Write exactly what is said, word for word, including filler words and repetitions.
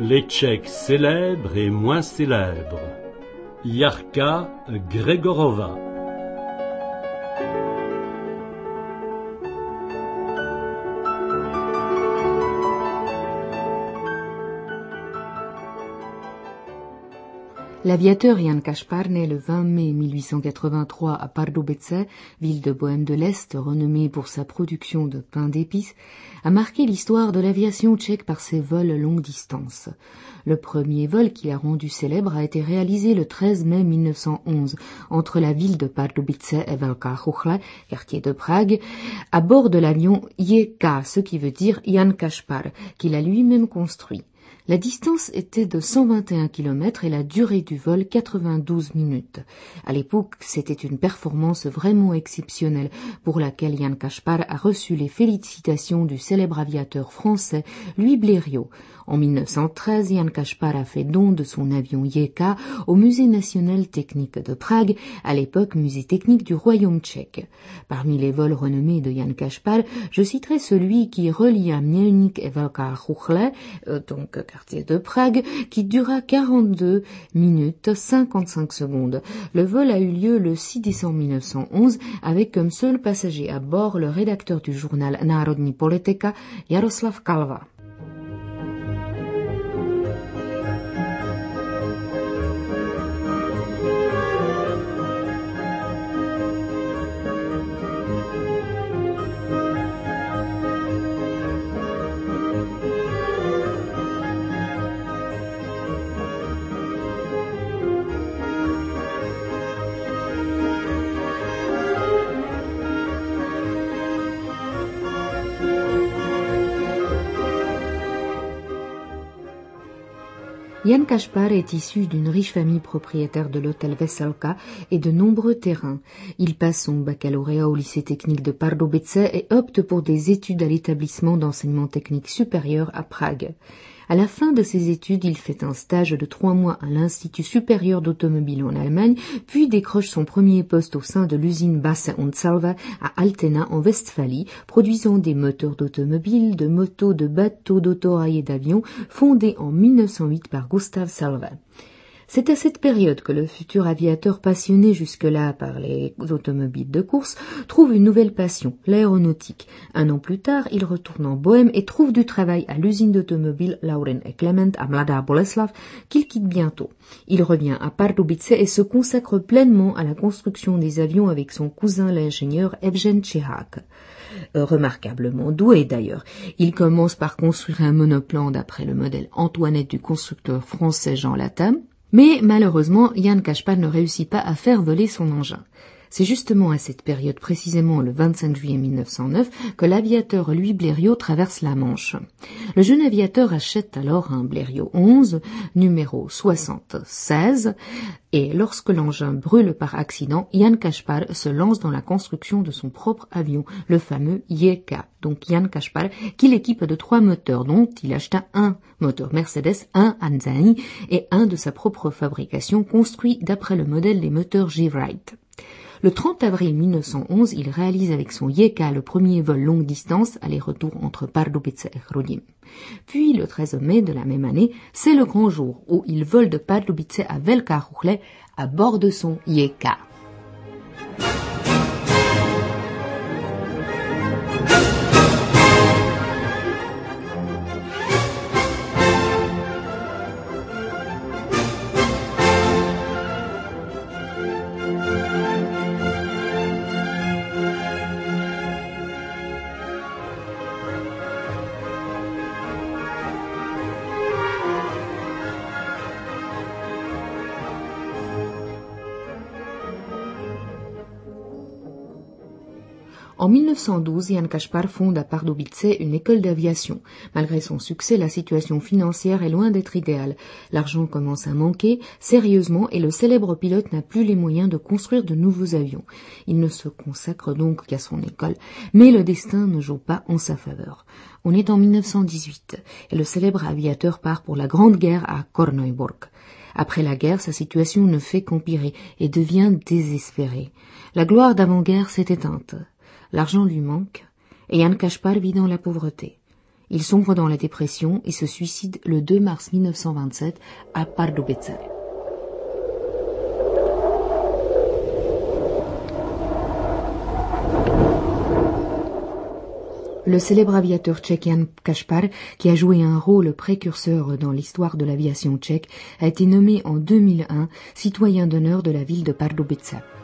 Les Tchèques célèbres et moins célèbres. Jarka Gregorova. L'aviateur Jan Kaspar, né le vingt mai mille huit cent quatre-vingt-trois à Pardubice, ville de Bohême de l'Est renommée pour sa production de pain d'épices, a marqué l'histoire de l'aviation tchèque par ses vols longue distance. Le premier vol qui l'a rendu célèbre a été réalisé le treize mai mille neuf cent onze entre la ville de Pardubice et Velká Chuchla, quartier de Prague, à bord de l'avion J K, ce qui veut dire Jan Kaspar, qu'il a lui-même construit. La distance était de cent vingt et un kilomètres et la durée du vol quatre-vingt-douze minutes. À l'époque, c'était une performance vraiment exceptionnelle pour laquelle Jan Kaspar a reçu les félicitations du célèbre aviateur français Louis Blériot. En mille neuf cent treize, Jan Kaspar a fait don de son avion J K au Musée national technique de Prague, à l'époque musée technique du Royaume tchèque. Parmi les vols renommés de Jan Kaspar, je citerai celui qui relia Mělník et Velká Chuchla, euh, donc quartier de Prague, qui dura quarante-deux minutes cinquante-cinq secondes. Le vol a eu lieu le six décembre mille neuf cent onze avec comme seul passager à bord le rédacteur du journal Národní politika Jaroslav Kalva. Jan Kaspar est issu d'une riche famille propriétaire de l'hôtel Veselka et de nombreux terrains. Il passe son baccalauréat au lycée technique de Pardubice et opte pour des études à l'établissement d'enseignement technique supérieur à Prague. À la fin de ses études, il fait un stage de trois mois à l'Institut supérieur d'automobile en Allemagne, puis décroche son premier poste au sein de l'usine Basse und Salva à Altena en Westphalie, produisant des moteurs d'automobile, de motos, de bateaux, d'autorail et d'avions, fondés en mille neuf cent huit par Gustav Salva. C'est à cette période que le futur aviateur passionné jusque-là par les automobiles de course trouve une nouvelle passion, l'aéronautique. Un an plus tard, il retourne en Bohême et trouve du travail à l'usine d'automobile Lauren et Clement à Mladá Boleslav, qu'il quitte bientôt. Il revient à Pardubice et se consacre pleinement à la construction des avions avec son cousin l'ingénieur Evgen Čehák. Euh, remarquablement doué d'ailleurs. Il commence par construire un monoplan d'après le modèle Antoinette du constructeur français Jean Latam. Mais malheureusement, Jan Kaspar ne réussit pas à faire voler son engin. C'est justement à cette période, précisément le vingt-cinq juillet mille neuf cent neuf, que l'aviateur Louis Blériot traverse la Manche. Le jeune aviateur achète alors un Blériot onze, numéro soixante-seize, et lorsque l'engin brûle par accident, Jan Kaspar se lance dans la construction de son propre avion, le fameux J K, donc Jan Kaspar, qu'il équipe de trois moteurs, dont il acheta un moteur Mercedes, un Anzani et un de sa propre fabrication, construit d'après le modèle des moteurs G. Wright. Le trente avril mille neuf cent onze, il réalise avec son J K le premier vol longue distance, aller-retour entre Pardubice et Chrudim. Puis, le treize mai de la même année, c'est le grand jour où il vole de Pardubice à Velká Chuchla à bord de son J K. En mille neuf cent douze, Jan Kaspar fonde à Pardubice une école d'aviation. Malgré son succès, la situation financière est loin d'être idéale. L'argent commence à manquer sérieusement et le célèbre pilote n'a plus les moyens de construire de nouveaux avions. Il ne se consacre donc qu'à son école, mais le destin ne joue pas en sa faveur. On est en mille neuf cent dix-huit et le célèbre aviateur part pour la Grande Guerre à Korneuburg. Après la guerre, sa situation ne fait qu'empirer et devient désespérée. La gloire d'avant-guerre s'est éteinte. L'argent lui manque et Jan Kaspar vit dans la pauvreté. Il sombre dans la dépression et se suicide le deux mars mille neuf cent vingt-sept à Pardubice. Le célèbre aviateur tchèque Jan Kaspar, qui a joué un rôle précurseur dans l'histoire de l'aviation tchèque, a été nommé en deux mille un citoyen d'honneur de la ville de Pardubice.